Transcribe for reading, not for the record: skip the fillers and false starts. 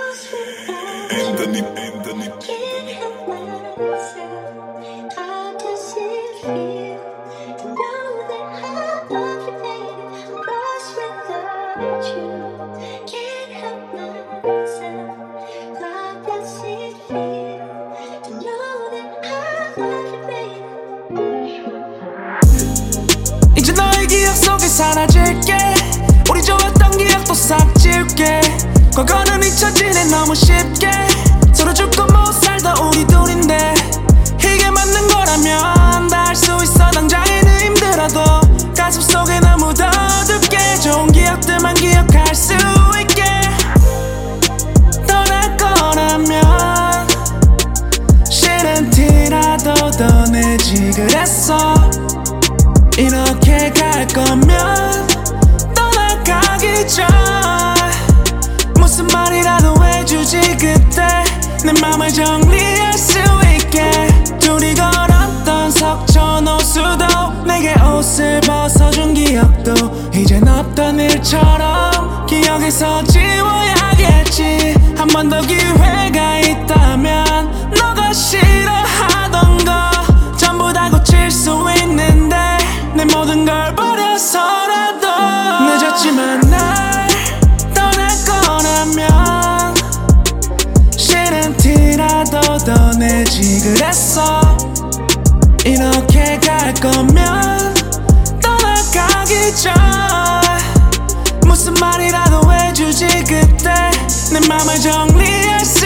이제 너의 기억 속에 사라질게. 우리 좋았던 기억도 싹 지울게. 과거는 잊혀지네 너무 쉽게. 서로 죽고 못 살던 우리 둘인데 이게 맞는 거라면 다 할 수 있어. 당장에는 힘들어도 가슴 속에 너무 더 어둡게 좋은 기억들만 기억할 수 있게. 떠날 거라면 싫은 티라도 더 내지 그랬어. 이렇게 갈 거면 떠나가기 전 무슨 말이라도 해주지. 그때 내 맘을 정리할 수 있게. 둘이 걸었던 석촌 호수도 내게 옷을 벗어준 기억도 이젠 없던 일처럼 기억에서 지워야겠지. 한 번 더 기회가 있다면 너가 싫어하던 거 전부 다 고칠 수 있는데 내 모든 걸 버려서라도 늦었지만 날 떠날 거라면 싫은 티라도 더 내지 그랬어. 이렇게 갈 거면 떠나가기 전 무슨 말이라도 해주지. 그때 내 맘을 정리할 수